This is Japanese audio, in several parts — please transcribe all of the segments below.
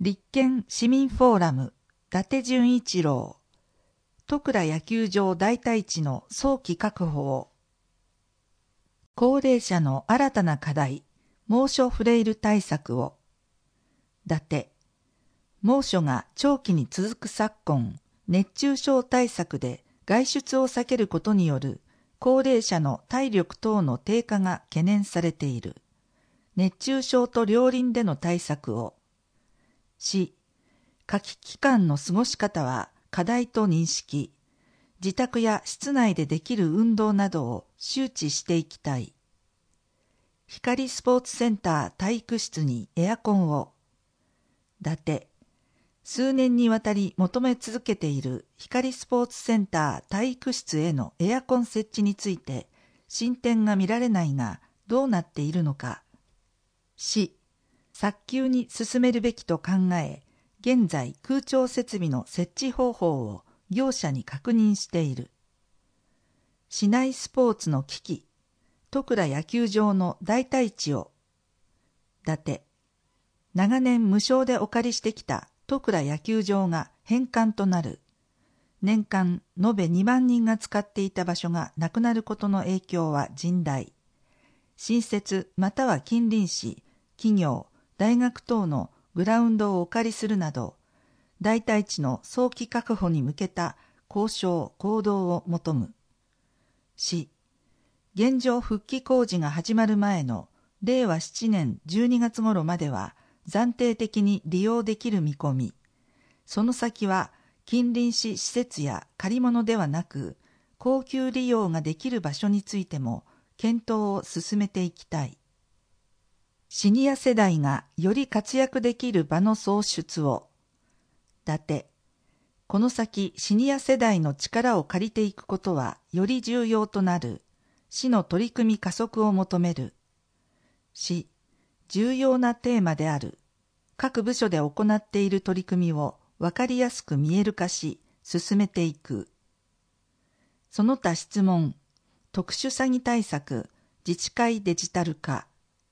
立憲市民フォーラム伊達純一郎戸倉野球場代替地の早期確保を。高齢者の新たな課題、猛暑フレイル対策を。伊達、猛暑が長期に続く昨今、熱中症対策で外出を避けることによる高齢者の体力等の低下が懸念されている。熱中症と両輪での対策を。市、夏季期間の過ごし方は課題と認識、自宅や室内でできる運動などを周知していきたい。光スポーツセンター体育室にエアコンを。伊達、数年にわたり求め続けている光スポーツセンター体育室へのエアコン設置について進展が見られないがどうなっているのか。市、早急に進めるべきと考え、現在空調設備の設置方法を業者に確認している。市内スポーツの機器、戸倉野球場の代替地を。伊達、長年無償でお借りしてきた戸倉野球場が返還となる。年間延べ2万人が使っていた場所がなくなることの影響は甚大。新設または近隣市、企業、大学等のグラウンドをお借りするなど、代替地の早期確保に向けた交渉・行動を求む。市、現状復帰工事が始まる前の令和7年12月頃までは暫定的に利用できる見込み。その先は近隣市施設や借り物ではなく、高級利用ができる場所についても検討を進めていきたい。シニア世代がより活躍できる場の創出を。伊達、この先シニア世代の力を借りていくことはより重要となる。市の取り組み加速を求める。市、重要なテーマである。各部署で行っている取り組みを分かりやすく見える化し、進めていく。その他質問、特殊詐欺対策、自治会デジタル化。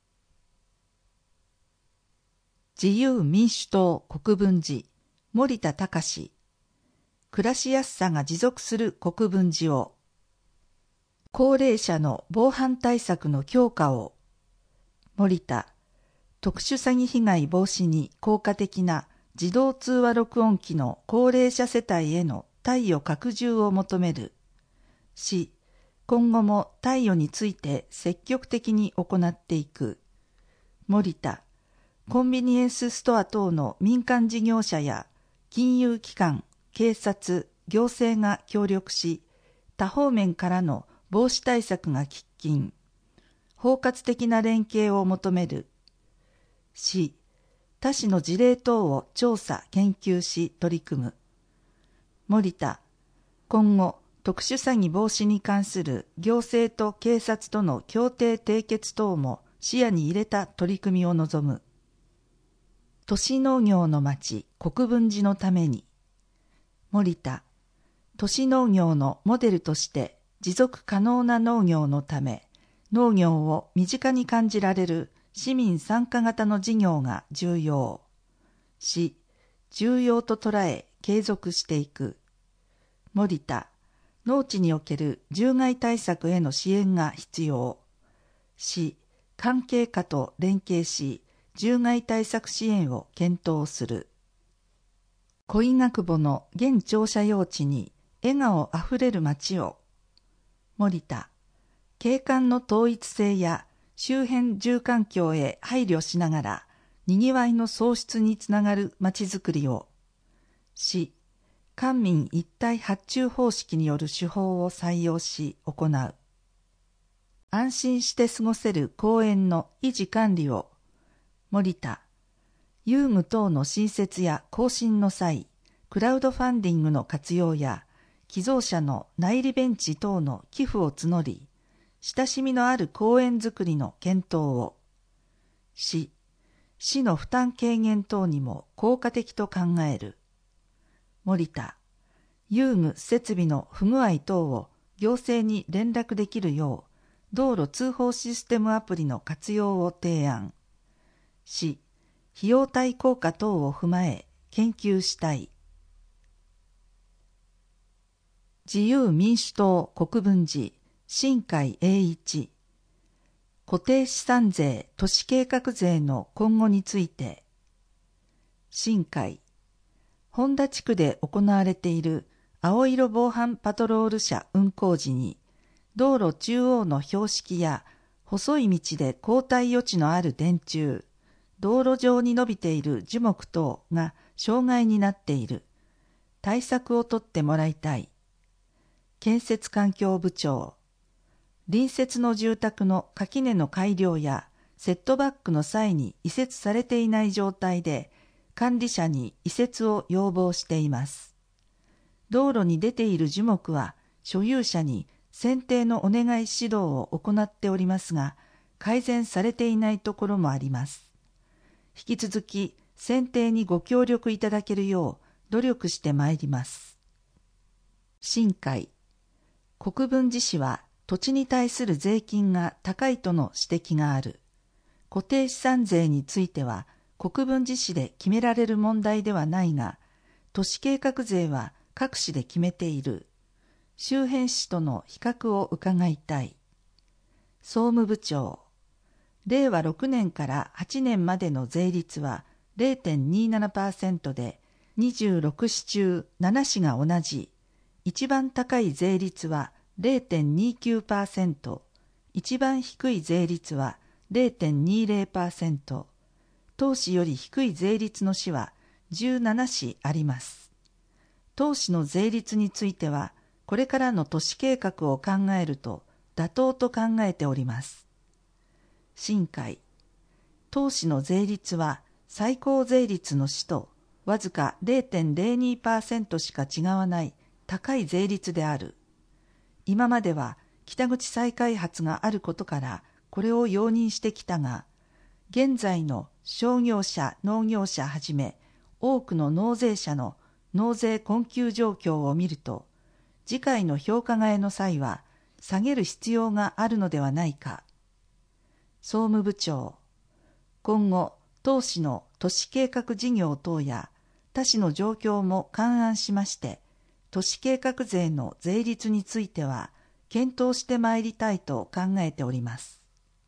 自由民主党国分寺、森田隆。暮らしやすさが持続する国分寺を。高齢者の防犯対策の強化を。森田、特殊詐欺被害防止に効果的な自動通話録音機の高齢者世帯への貸与拡充を求める。市、今後も貸与について積極的に行っていく。森田、コンビニエンスストア等の民間事業者や金融機関、警察、行政が協力し、多方面からの防止対策が喫緊。包括的な連携を求める。市、他市の事例等を調査・研究し取り組む。森田、今後、特殊詐欺防止に関する行政と警察との協定締結等も視野に入れた取り組みを望む。都市農業の町、国分寺のために。森田、都市農業のモデルとして持続可能な農業のため、農業を身近に感じられる市民参加型の事業が重要。市、重要と捉え継続していく。森田、農地における獣害対策への支援が必要。市、関係課と連携し、獣害対策支援を検討する。恋学母の現庁舎用地に笑顔あふれる街を。森田、景観の統一性や周辺住環境へ配慮しながら、にぎわいの創出につながる街づくりを。市、官民一体発注方式による手法を採用し行う。安心して過ごせる公園の維持管理を。森田、遊具等の新設や更新の際、クラウドファンディングの活用や、寄贈者の内裏ベンチ等の寄付を募り、親しみのある公園づくりの検討を。市の負担軽減等にも効果的と考える。森田、遊具設備の不具合等を行政に連絡できるよう、道路通報システムアプリの活用を提案。市、 費用対効果等を踏まえ研究したい。自由民主党国分寺新海英一、固定資産税都市計画税の今後について。新海、本田地区で行われている青色防犯パトロール車運行時に、道路中央の標識や細い道で交代余地のある電柱、道路上に伸びている樹木等が障害になっている。対策を取ってもらいたい。建設環境部長、隣接の住宅の垣根の改良やセットバックの際に移設されていない状態で管理者に移設を要望しています。道路に出ている樹木は所有者に剪定のお願い指導を行っておりますが、改善されていないところもあります。引き続き剪定にご協力いただけるよう努力してまいります。新海、国分寺市は土地に対する税金が高いとの指摘がある。固定資産税については国分寺市で決められる問題ではないが、都市計画税は各市で決めている。周辺市との比較を伺いたい。総務部長、令和6年から8年までの税率は 0.27% で、26市中7市が同じ。一番高い税率は 0.29%、一番低い税率は 0.20%、当市より低い税率の市は17市あります。当市の税率については、これからの都市計画を考えると妥当と考えております。新海、当市の税率は最高税率の市とわずか 0.02% しか違わない高い税率である。今までは北口再開発があることからこれを容認してきたが、現在の商業者、農業者はじめ多くの納税者の納税困窮状況を見ると、次回の評価替えの際は下げる必要があるのではないか。総務部長、今後当市の都市計画事業等や他市の状況も勘案しまして、都市計画税の税率については検討してまいりたいと考えております。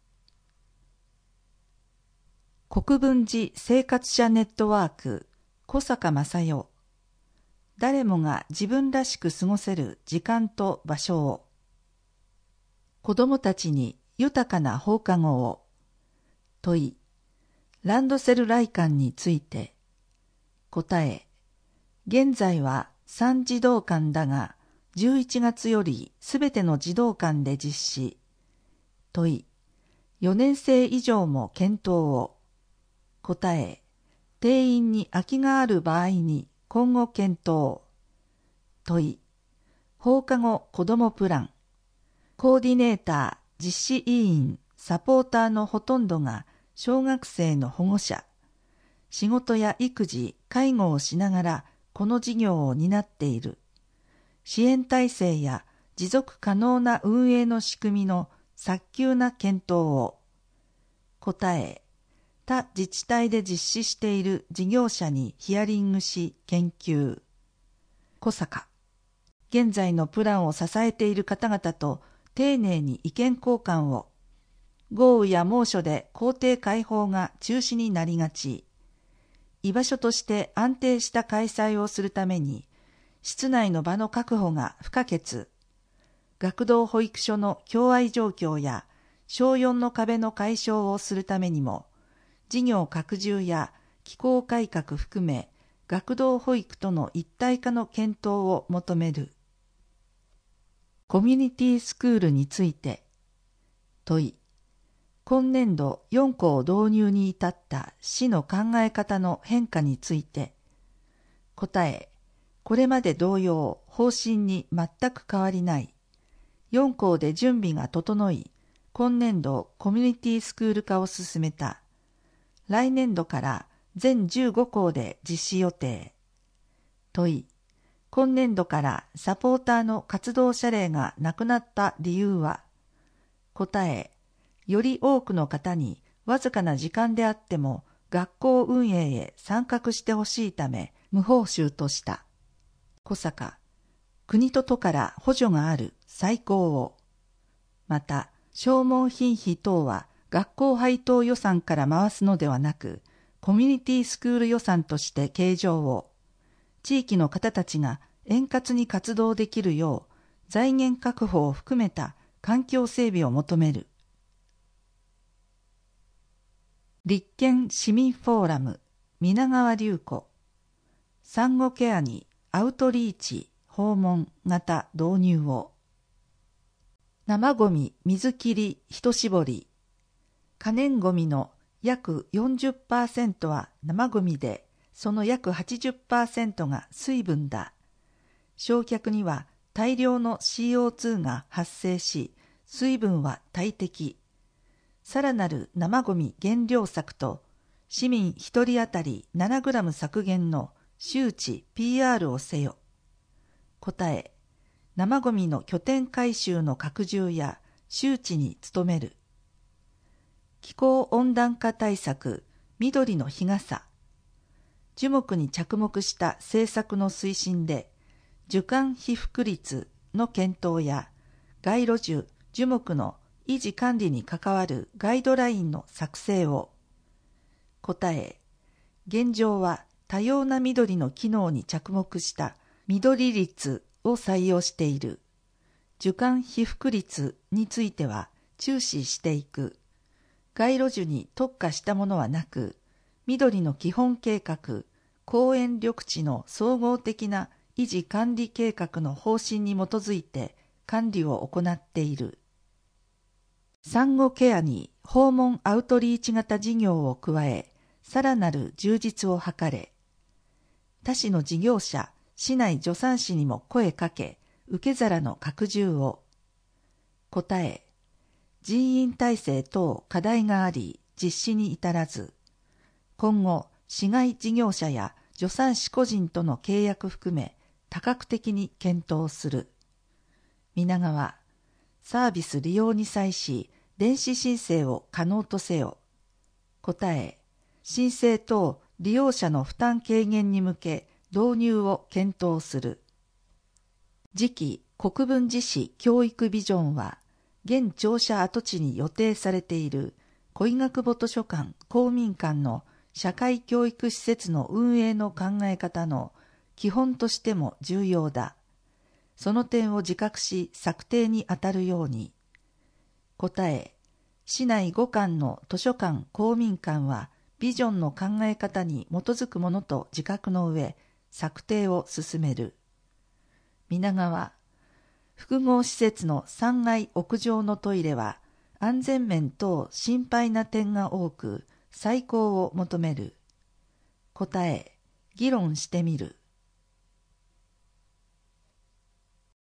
国分寺生活者ネットワーク小坂正代、誰もが自分らしく過ごせる時間と場所を。子どもたちに豊かな放課後を。問い、ランドセル来館について。答え、現在は3児童館だが、11月よりすべての児童館で実施。問い、4年生以上も検討を。答え、定員に空きがある場合に今後検討。問い、放課後子どもプラン。コーディネーター、実施委員、サポーターのほとんどが小学生の保護者。仕事や育児、介護をしながらこの事業を担っている。支援体制や持続可能な運営の仕組みの早急な検討を。答え、他自治体で実施している事業者にヒアリングし研究。小坂、現在のプランを支えている方々と丁寧に意見交換を。豪雨や猛暑で校庭開放が中止になりがち。居場所として安定した開催をするために、室内の場の確保が不可欠。学童保育所の共愛状況や小4の壁の解消をするためにも、事業拡充や機構改革含め、学童保育との一体化の検討を求める。コミュニティスクールについて。問い、今年度4校導入に至った市の考え方の変化について。答え、これまで同様、方針に全く変わりない。4校で準備が整い、今年度コミュニティスクール化を進めた。来年度から全15校で実施予定。問い、今年度からサポーターの活動謝礼がなくなった理由は。答え、より多くの方にわずかな時間であっても学校運営へ参画してほしいため無報酬とした。小坂、国と都から補助がある再興を。また、消耗品費等は学校配当予算から回すのではなく、コミュニティスクール予算として計上を。地域の方たちが円滑に活動できるよう、財源確保を含めた環境整備を求める。立憲市民フォーラム皆川隆子、産後ケアにアウトリーチ訪問型導入を。生ゴミ水切り一絞り。可燃ゴミの約 40% は生ゴミで、その約 80% が水分だ。焼却には大量の CO2 が発生し、水分は大敵。さらなる生ゴミ減量策と、市民1人当たり 7g 削減の周知 PR をせよ。答え、生ゴミの拠点回収の拡充や周知に努める。気候温暖化対策、緑の日傘。樹木に着目した政策の推進で、樹幹被覆率の検討や、街路樹、樹木の維持管理に関わるガイドラインの作成を。答え、現状は多様な緑の機能に着目した緑率を採用している。樹幹被覆率については注視していく。街路樹に特化したものはなく、緑の基本計画、公園緑地の総合的な維持管理計画の方針に基づいて管理を行っている。産後ケアに訪問アウトリーチ型事業を加え、さらなる充実を図れ。他市の事業者、市内助産師にも声かけ、受け皿の拡充を。答え、人員体制等課題があり、実施に至らず、今後、市外事業者や助産師個人との契約含め、多角的に検討する。皆川、サービス利用に際し、電子申請を可能とせよ。答え、申請等利用者の負担軽減に向け、導入を検討する。次期国分寺市教育ビジョンは、現庁舎跡地に予定されている小医学部図書館公民館の社会教育施設の運営の考え方の基本としても重要だ。その点を自覚し策定に当たるように。答え、市内5館の図書館公民館はビジョンの考え方に基づくものと自覚の上、策定を進める。皆川、複合施設の3階屋上のトイレは安全面等心配な点が多く、再考を求める。答え、議論してみる。